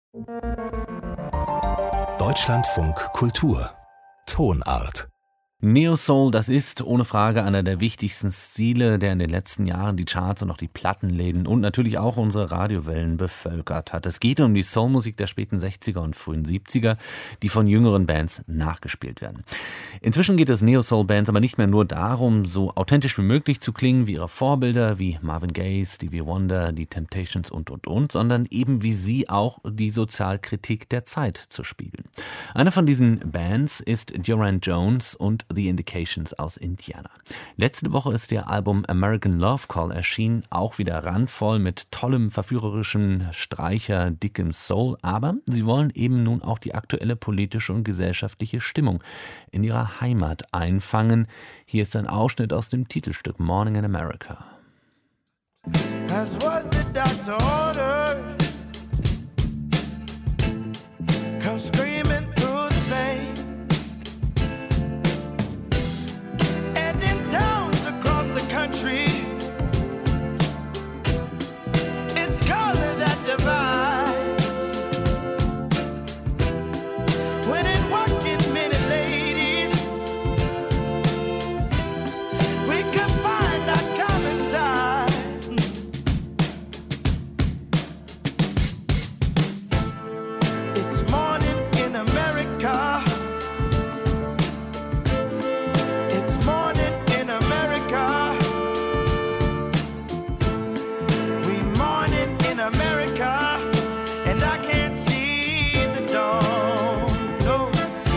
Deutschlandfunk Kultur Tonart. Neo-Soul, das ist ohne Frage einer der wichtigsten Stile, der in den letzten Jahren die Charts und auch die Plattenläden und natürlich auch unsere Radiowellen bevölkert hat. Es geht um die Soulmusik der späten 60er und frühen 70er, die von jüngeren Bands nachgespielt werden. Inzwischen geht es Neo-Soul-Bands aber nicht mehr nur darum, so authentisch wie möglich zu klingen wie ihre Vorbilder, wie Marvin Gaye, Stevie Wonder, die Temptations und, sondern eben wie sie auch die Sozialkritik der Zeit zu spiegeln. Eine von diesen Bands ist Durand Jones und The Indications aus Indiana. Letzte Woche ist ihr Album American Love Call erschienen, auch wieder randvoll mit tollem, verführerischem Streicher, dickem Soul, aber sie wollen eben nun auch die aktuelle politische und gesellschaftliche Stimmung in ihrer Heimat einfangen. Hier ist ein Ausschnitt aus dem Titelstück Morning in America. That's what the doctor ordered. Come screaming through the pain. And in towns across the country, it's color that divides. When in working men and ladies, we could find our common side. It's morning in America. It's morning in America. We morning in America, and I can't see the dawn. No.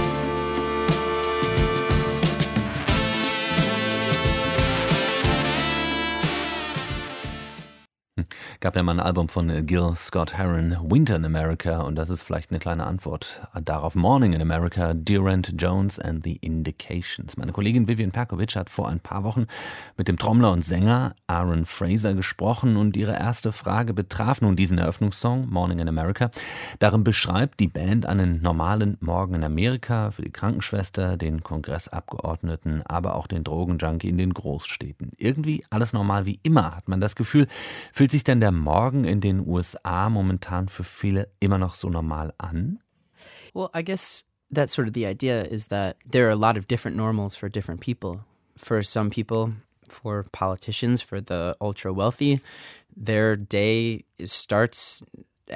Gab ja mal ein Album von Gil Scott-Heron, Winter in America, und das ist vielleicht eine kleine Antwort darauf. Morning in America, Durand Jones and the Indications. Meine Kollegin Vivian Perkovic hat vor ein paar Wochen mit dem Trommler und Sänger Aaron Fraser gesprochen und ihre erste Frage betraf nun diesen Eröffnungssong, Morning in America. Darin beschreibt die Band einen normalen Morgen in Amerika für die Krankenschwester, den Kongressabgeordneten, aber auch den Drogenjunkie in den Großstädten. Irgendwie alles normal wie immer, hat man das Gefühl. Fühlt sich denn der Morgen in den USA momentan für viele immer noch so normal an? Well, I guess that's sort of the idea, is that there are a lot of different normals for different people. For some people, for politicians, for the ultra wealthy, their day starts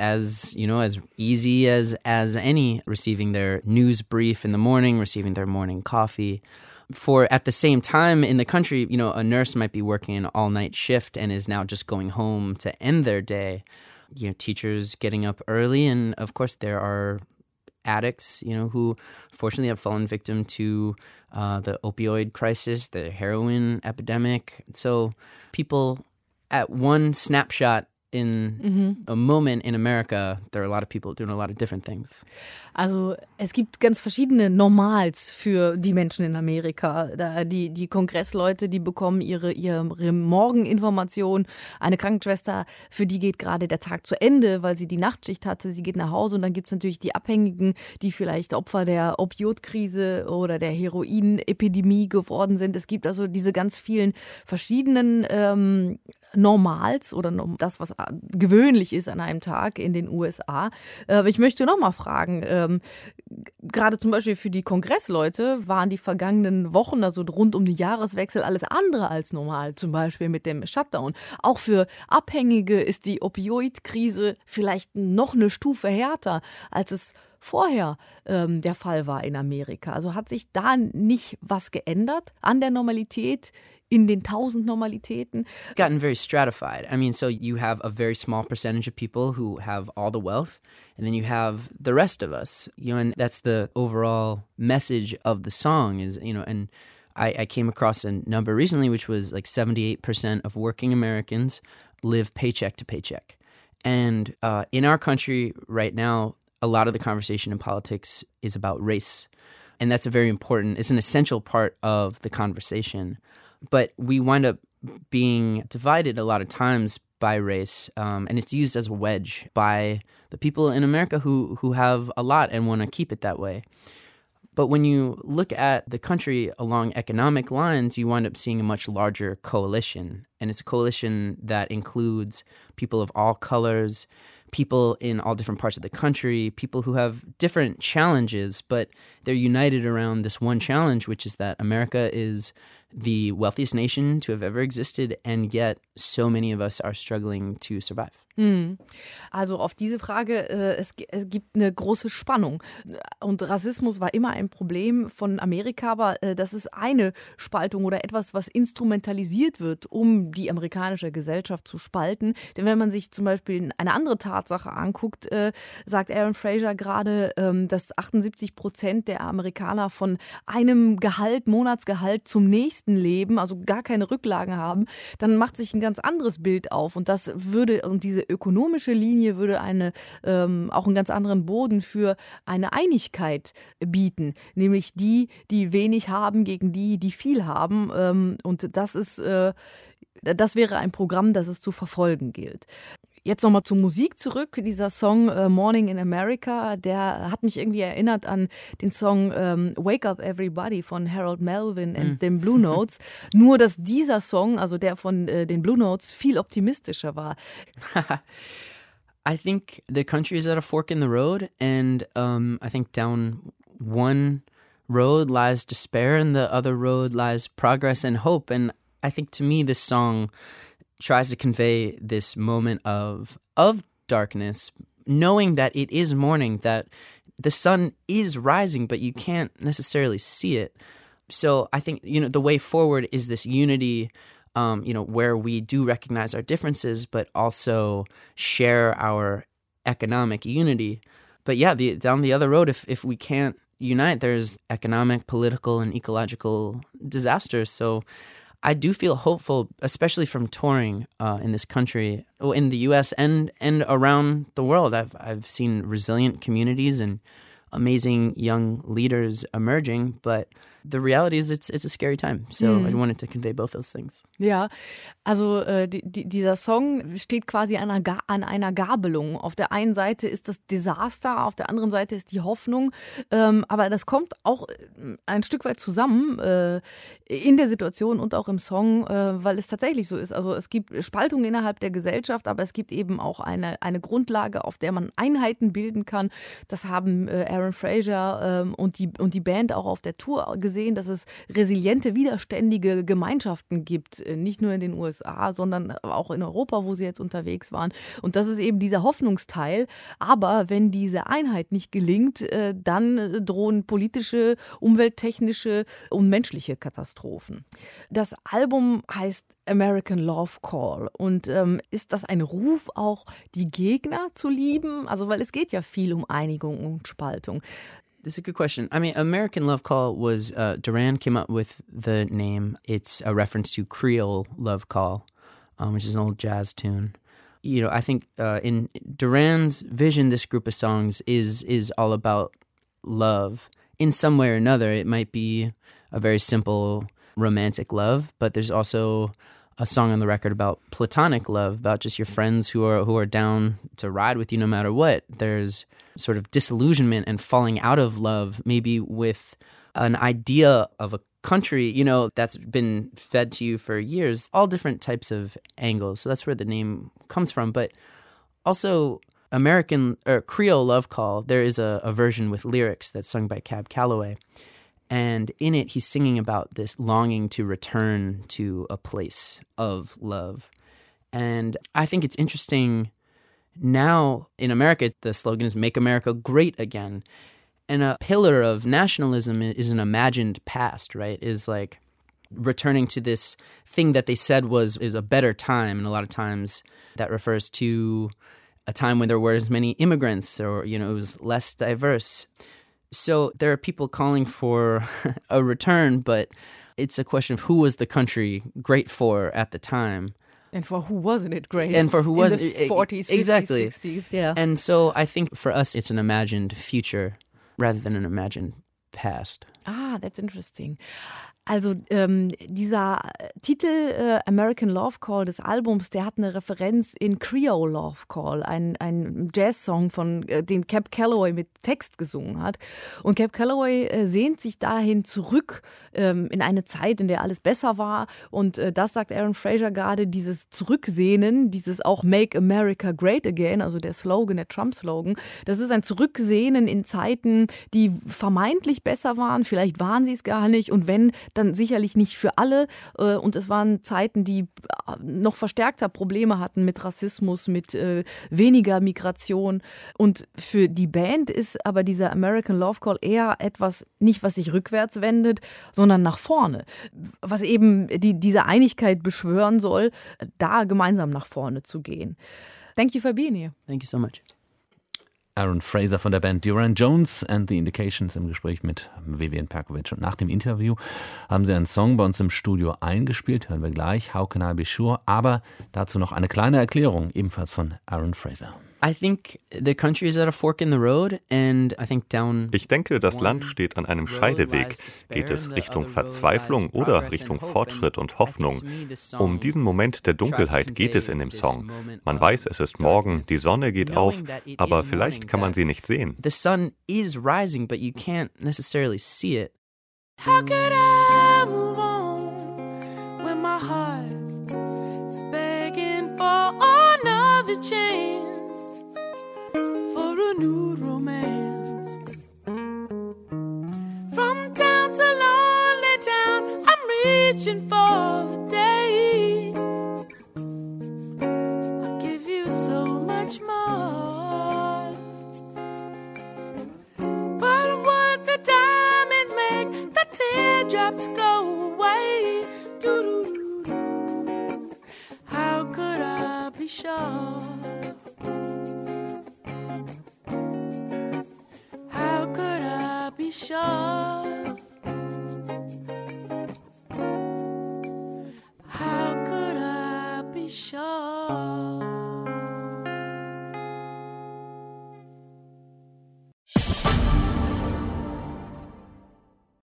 as easy as any, receiving their news brief in the morning, receiving their morning coffee. For at the same time in the country, a nurse might be working an all-night shift and is now just going home to end their day. Teachers getting up early, and of course there are addicts, who fortunately have fallen victim to the opioid crisis, the heroin epidemic. So people at one snapshot in a moment in America, there are a lot of people doing a lot of different things. Also es gibt ganz verschiedene Normals für die Menschen in Amerika. Die Kongressleute, die bekommen ihre Morgeninformation. Eine Krankenschwester, für die geht gerade der Tag zu Ende, weil sie die Nachtschicht hatte. Sie geht nach Hause, und dann gibt es natürlich die Abhängigen, die vielleicht Opfer der Opioidkrise oder der Heroinepidemie geworden sind. Es gibt also diese ganz vielen verschiedenen Normals oder das, was gewöhnlich ist an einem Tag in den USA. Ich möchte noch mal fragen, gerade zum Beispiel für die Kongressleute waren die vergangenen Wochen, also rund um den Jahreswechsel, alles andere als normal, zum Beispiel mit dem Shutdown. Auch für Abhängige ist die Opioidkrise vielleicht noch eine Stufe härter, als es vorher der Fall war in Amerika. Also hat sich da nicht was geändert an der Normalität, in den 1000 Normalitäten? Gotten very stratified. I mean, so you have a very small percentage of people who have all the wealth, and then you have the rest of us, and that's the overall message of the song is, and I came across a number recently, which was like 78% of working Americans live paycheck to paycheck. And in our country right now, a lot of the conversation in politics is about race. And that's it's an essential part of the conversation. But we wind up being divided a lot of times by race, and it's used as a wedge by the people in America who have a lot and want to keep it that way. But when you look at the country along economic lines, you wind up seeing a much larger coalition. And it's a coalition that includes people of all colors, people in all different parts of the country, people who have different challenges, but they're united around this one challenge, which is that America is the wealthiest nation to have ever existed, and yet so many of us are struggling to survive. Also auf diese Frage, es gibt eine große Spannung. Und Rassismus war immer ein Problem von Amerika, aber das ist eine Spaltung oder etwas, was instrumentalisiert wird, um die amerikanische Gesellschaft zu spalten. Denn wenn man sich zum Beispiel eine andere Tatsache anguckt, sagt Aaron Fraser gerade, dass 78% der Amerikaner von einem Monatsgehalt zum nächsten leben, also gar keine Rücklagen haben, dann macht sich ein ganz anderes Bild auf. Und diese ökonomische Linie würde auch einen ganz anderen Boden für eine Einigkeit bieten, nämlich die wenig haben gegen die viel haben. Und das wäre ein Programm, das es zu verfolgen gilt. Jetzt nochmal zur Musik zurück. Dieser Song Morning in America, der hat mich irgendwie erinnert an den Song Wake Up Everybody von Harold Melvin and den Blue Notes. Nur, dass dieser Song, also der von den Blue Notes, viel optimistischer war. I think the country is at a fork in the road, and I think down one road lies despair and the other road lies progress and hope. And I think to me this song tries to convey this moment of darkness, knowing that it is morning, that the sun is rising, but you can't necessarily see it. So I think, the way forward is this unity, where we do recognize our differences, but also share our economic unity. But yeah, down the other road, if we can't unite, there's economic, political, and ecological disasters. So I do feel hopeful, especially from touring in this country, in the U.S. and around the world. I've seen resilient communities and amazing young leaders emerging, but the reality is it's a scary time. So I wanted to convey both those things. Ja, also dieser Song steht quasi an einer Gabelung. Auf der einen Seite ist das Desaster, auf der anderen Seite ist die Hoffnung. Aber das kommt auch ein Stück weit zusammen in der Situation und auch im Song, weil es tatsächlich so ist. Also es gibt Spaltungen innerhalb der Gesellschaft, aber es gibt eben auch eine Grundlage, auf der man Einheiten bilden kann. Das haben Aaron Fraser und die Band auch auf der Tour gesehen, dass es resiliente, widerständige Gemeinschaften gibt, nicht nur in den USA, sondern auch in Europa, wo sie jetzt unterwegs waren. Und das ist eben dieser Hoffnungsteil. Aber wenn diese Einheit nicht gelingt, dann drohen politische, umwelttechnische und menschliche Katastrophen. Das Album heißt American Love Call. Und ist das ein Ruf, auch die Gegner zu lieben? Also, weil es geht ja viel um Einigung und Spaltung. This is a good question. I mean, American Love Call was, Duran came up with the name. It's a reference to Creole Love Call, which is an old jazz tune. I think in Duran's vision, this group of songs is all about love. In some way or another, it might be a very simple romantic love, but there's also a song on the record about platonic love, about just your friends who are down to ride with you no matter what. There's sort of disillusionment and falling out of love, maybe with an idea of a country, that's been fed to you for years, all different types of angles. So that's where the name comes from. But also American or Creole Love Call, there is a version with lyrics that's sung by Cab Calloway. And in it, he's singing about this longing to return to a place of love. And I think it's interesting now in America, the slogan is Make America Great Again. And a pillar of nationalism is an imagined past, right? Is like returning to this thing that they said is a better time. And a lot of times that refers to a time when there were as many immigrants or, it was less diverse. So there are people calling for a return, but it's a question of who was the country great for at the time. And for who wasn't it great? And for who wasn't in the 40s, 50s, exactly. 60s, yeah. And so I think for us it's an imagined future rather than an imagined past. that's interesting. Also dieser Titel American Love Call des Albums, der hat eine Referenz in Creole Love Call, ein Jazz-Song, den Cab Calloway mit Text gesungen hat. Und Cab Calloway sehnt sich dahin zurück in eine Zeit, in der alles besser war. Und das sagt Aaron Fraser gerade, dieses Zurücksehnen, dieses auch Make America Great Again, also der Slogan, der Trump-Slogan, das ist ein Zurücksehnen in Zeiten, die vermeintlich besser waren. Vielleicht waren sie es gar nicht. Und wenn, dann sicherlich nicht für alle. Und es waren Zeiten, die noch verstärkter Probleme hatten mit Rassismus, mit weniger Migration. Und für die Band ist aber dieser American Love Call eher etwas, nicht was sich rückwärts wendet, sondern nach vorne. Was eben diese Einigkeit beschwören soll, da gemeinsam nach vorne zu gehen. Thank you for being here. Thank you so much. Aaron Fraser von der Band Duran Jones and the Indications im Gespräch mit Vivian Perkovic. Und nach dem Interview haben sie einen Song bei uns im Studio eingespielt, hören wir gleich, How Can I Be Sure, aber dazu noch eine kleine Erklärung, ebenfalls von Aaron Fraser. I think the country is at a fork in the road, and I think down. Ich denke, das Land steht an einem Scheideweg. Geht es Richtung Verzweiflung oder Richtung Fortschritt und Hoffnung? Um diesen Moment der Dunkelheit geht es in dem Song. Man weiß, es ist morgen, die Sonne geht auf, aber vielleicht kann man sie nicht sehen. The sun is rising, but you can't necessarily see it. How could I move on when my heart is begging for another chance, for a new romance?